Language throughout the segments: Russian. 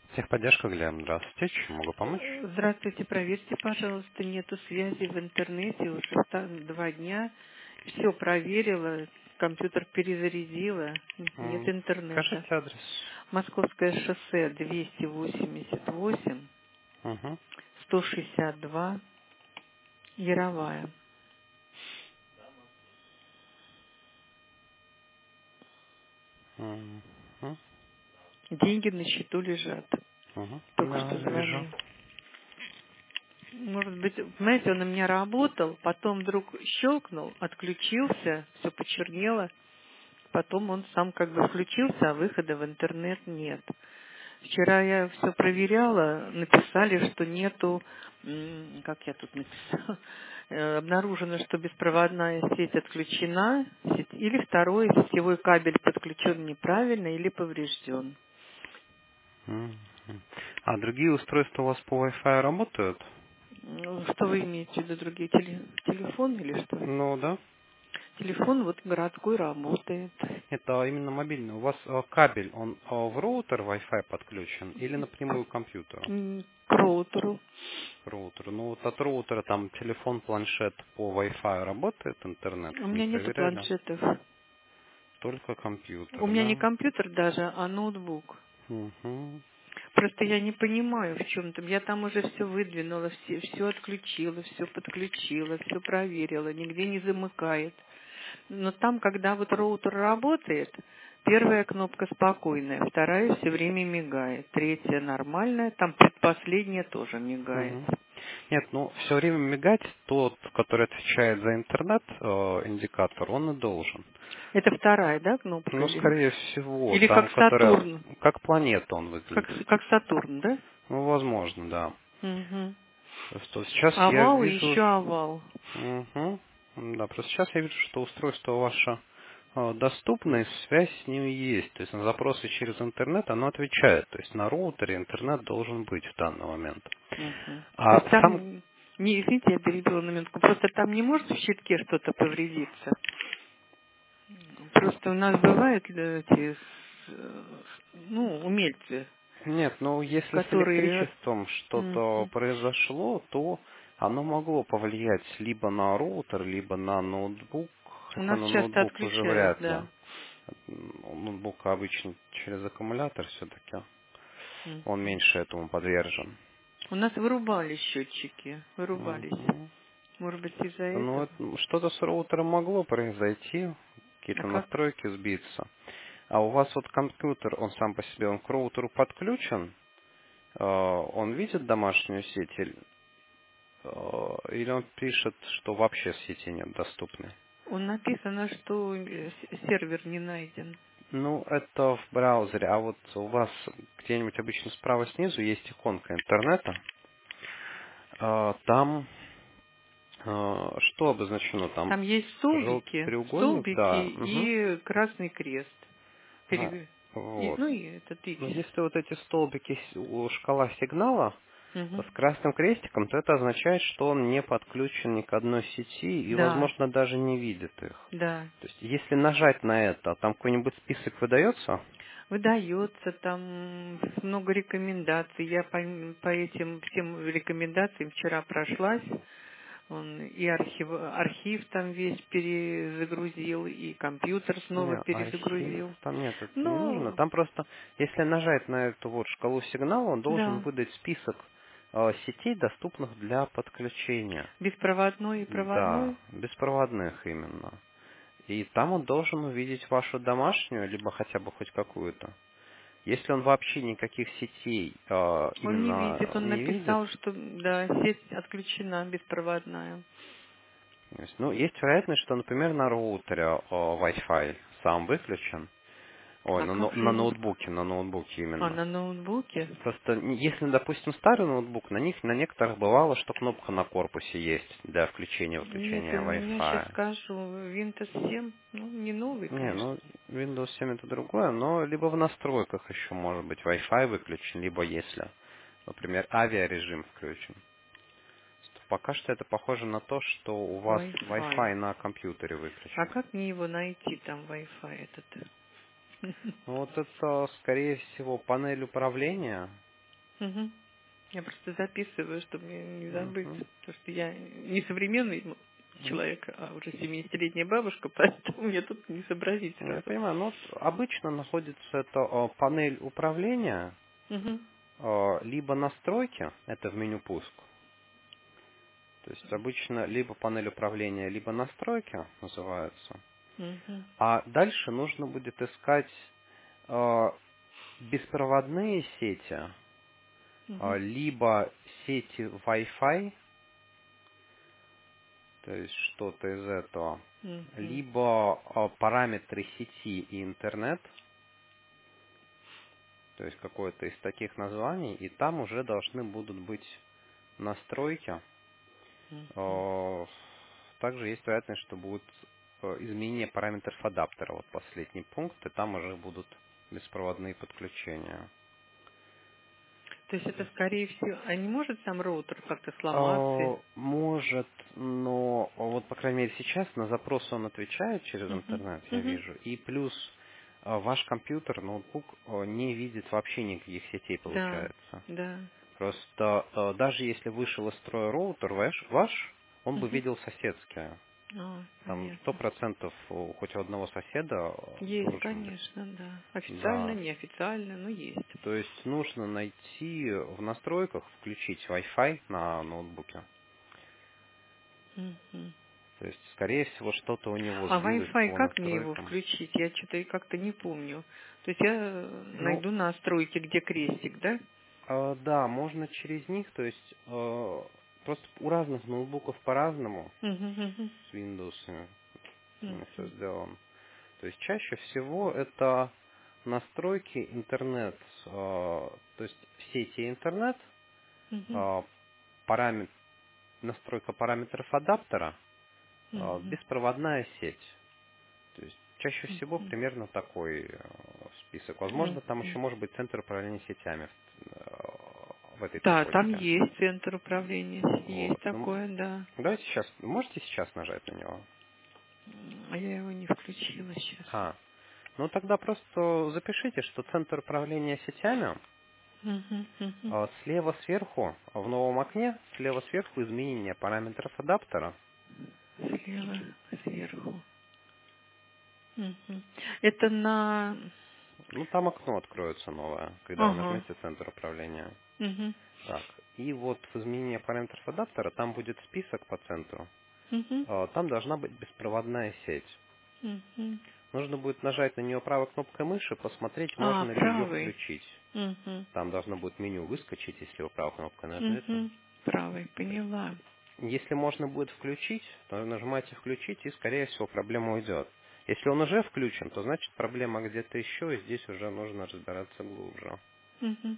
Техподдержка, Глеб, здравствуйте. Чем могу помочь? Здравствуйте, проверьте, пожалуйста, нету связи в интернете уже 2 дня. Все проверила, компьютер перезарядила, нет интернета. Скажите адрес. Московское шоссе 288, Угу. 162, Яровая. Угу. Деньги на счету лежат. Угу. Только Да, что вижу. звонил. Может быть, знаете, он у меня работал, потом вдруг щелкнул, отключился, все почернело. Потом он сам как бы включился, а выхода в интернет нет. Вчера я все проверяла, написали, что нету, как я тут написала, обнаружено, что беспроводная сеть отключена, или второй сетевой кабель подключен неправильно или поврежден. Мгм. А другие устройства у вас по Wi-Fi работают? Что вы имеете в виду, другие телефон или что? Ну, да. Телефон вот городской работает. Это именно мобильный. У вас кабель, он в роутер Wi-Fi подключен или напрямую к компьютеру? К роутеру. К роутеру. Ну, вот от роутера там телефон, планшет по Wi-Fi работает, интернет? У Не меня нету проверяли? планшетов. Только У компьютер, меня не да? компьютер даже, а ноутбук. Угу. Просто я не понимаю в чем там. Я там уже все выдвинула, все отключила, все подключила, все проверила, нигде не замыкает. Но там, когда вот роутер работает, первая кнопка спокойная, вторая все время мигает, третья нормальная, там предпоследняя тоже мигает. Мгм. Нет, ну все время мигать тот, который отвечает за интернет, индикатор, он и должен. Это вторая, да, кнопка? Ну, скорее всего, Или там, как которая, Сатурн? как планета он Как, выглядит. как Сатурн, да? Ну, возможно, да. Угу. Просто сейчас я Овал и вижу, еще овал. мгм, да, просто сейчас я вижу, что устройство ваше доступно, и связь с ним есть. То есть на запросы через интернет оно отвечает. То есть на роутере интернет должен быть в данный момент. Мгм. То А есть сам там, не, извините, я перебила на минутку, просто там не может в щитке что-то повредиться. Просто у нас бывают эти, ну, умельцы, Нет, ну если с которые... электричеством что-то Мгм. произошло, то оно могло повлиять либо на роутер, либо на ноутбук, У хотя нас на часто ноутбук уже отключают, вряд ли. да. У ноутбука обычно через аккумулятор все-таки. Мгм. Он меньше этому подвержен. У нас вырубали счетчики, вырубались. Мгм. Может быть, из-за Ну, этого? что-то с роутером могло произойти, А какие-то как? настройки сбиться. А у вас вот компьютер, он сам по себе, он к роутеру подключен, он видит домашнюю сеть или он пишет, что вообще сети нет доступной? Он написано, что сервер не найден. Ну, это в браузере, а вот у вас где-нибудь обычно справа снизу есть иконка интернета. Там что обозначено? Там Там есть желтый столбики, треугольник, столбики да. Угу. и красный крест. Вот. Ну и этот X. Но если вот эти столбики, шкала сигнала Мгм. с красным крестиком, то это означает, что он не подключен ни к одной сети и, Да, возможно, даже не видит их. да. То есть, если нажать на это, там какой-нибудь список выдается? Выдается там много рекомендаций. Я по этим всем рекомендациям вчера прошлась. Он и архив там весь перезагрузил, и компьютер снова Нет, архив, перезагрузил. там нет, это не нужно. Ну, Там просто, если нажать на эту вот шкалу сигнала, он должен да, выдать список сетей, доступных для подключения. беспроводной и Да, проводной. беспроводных именно. И там он должен увидеть вашу домашнюю, либо хотя бы хоть какую-то. Если он вообще никаких сетей Он не именно видит, он не видит, написал, что да, сеть отключена, беспроводная. то есть, ну, есть вероятность, что, например, на роутере Wi-Fi сам выключен. Ой, А как же его? на ноутбуке А, именно. на ноутбуке? Просто если, допустим, старый ноутбук, на некоторых бывало, что кнопка на корпусе есть для Нет, включения-выключения у меня сейчас Wi-Fi. скажу, Windows 7, ну, не новый, Не, конечно. ну, Windows 7 это другое, но либо в настройках еще может быть Wi-Fi выключен, либо если, например, авиарежим включен. Пока что это похоже на то, что у вас Wi-Fi. Wi-Fi на компьютере А выключен. как мне его найти, там, Wi-Fi этот? Ну, вот это, скорее всего, панель управления. Угу. Я просто записываю, чтобы не забыть. Мгм. Потому что я не современный человек, а уже 70-летняя бабушка, поэтому мне тут не сообразить Я сразу. понимаю, но вот обычно находится это панель управления, Угу. либо настройки, это в меню пуск. То есть обычно либо панель управления, либо настройки называются. Угу. А дальше нужно будет искать беспроводные сети, Угу. либо сети Wi-Fi, то есть что-то из этого, Угу. либо параметры сети и интернет, то есть какое-то из таких названий, и там уже должны будут быть настройки. Угу. Также есть вероятность, что будет изменение параметров адаптера, вот последний пункт, и там уже будут беспроводные подключения. То есть это, скорее всего, а не может сам роутер как-то сломаться? Может, но вот, по крайней мере, сейчас на запрос он отвечает через Угу. интернет, я Угу. вижу. И плюс ваш компьютер, ноутбук не видит вообще никаких сетей, Да, получается. да. Просто даже если вышел из строя роутер ваш, он бы Угу. видел соседские. Там Понятно. 100% хоть у одного соседа Есть, должен быть. конечно, да. Официально, Да. неофициально, но есть. То есть нужно найти в настройках, включить Wi-Fi на ноутбуке. Мгм. То есть, скорее всего, что-то у него А сдвинуть Wi-Fi по как мне его настройкам. включить? Я что-то и как-то не помню. То есть я Ну, найду настройки, где крестик, да? да, можно через них, то есть просто у разных ноутбуков по-разному Мгм, мгм, с Windows все мгм, сделано. То есть чаще всего это настройки интернет, то есть в сети интернет, мгм, э, параметр, настройка параметров адаптера, мгм, беспроводная сеть. То есть чаще всего мгм, примерно такой список. Возможно, там еще мгм. может быть центр управления сетями в этой Да, там цепочке. есть центр управления, есть Вот. Ну, такое, да. давайте сейчас, можете сейчас нажать на него? А я его не включила сейчас. А, ну тогда просто запишите, что центр управления сетями Мгм, мгм. слева сверху, в новом окне, слева сверху изменение параметров адаптера. Слева сверху. Мгм. Это на... Ну, там окно откроется новое, когда вы Ага. нажмете центр управления. Мгм, Так, и вот в изменении параметров адаптера там будет список по центру. мгм, Там должна быть беспроводная сеть. мгм. Нужно будет нажать на нее правой кнопкой мыши, посмотреть, А, можно ли ее правый. включить. Мгм. Там должно будет меню выскочить, если вы правой кнопкой нажмете. Угу. Правый, поняла. Если можно будет включить, то нажимаете «включить», и, скорее всего, проблема уйдет. Если он уже включен, то значит проблема где-то еще, и здесь уже нужно разбираться глубже. Угу.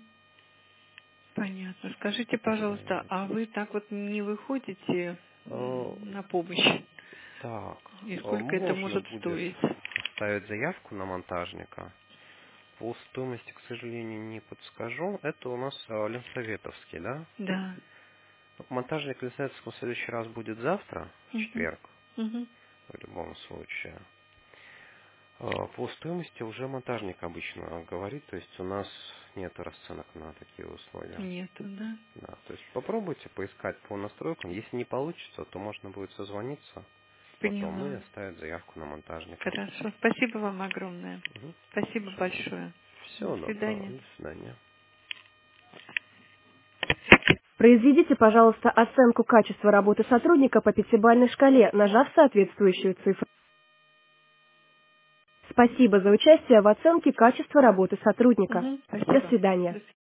Понятно. Скажите, пожалуйста, а Остановитесь. вы так вот не выходите Э, на помощь? Так, И сколько это можно может будет стоить? оставить заявку на монтажника. По стоимости, к сожалению, не подскажу. Это у нас Ленсоветовский, да? Да. Монтажник Ленсоветовский в следующий раз будет завтра, в Угу. четверг, Угу. в любом случае. По стоимости уже монтажник обычно говорит, то есть у нас нет расценок на такие условия. Нету, да? Да, то есть попробуйте поискать по настройкам. Если не получится, то можно будет созвониться потом и Поняла. оставить заявку на монтажника. Хорошо. Спасибо вам огромное. Угу. Спасибо большое. До Всего доброго. свидания. До свидания. Произведите, пожалуйста, оценку качества работы сотрудника по пятибалльной шкале, нажав соответствующую цифру. Спасибо за участие в оценке качества работы сотрудника. Угу. До Спасибо. свидания. До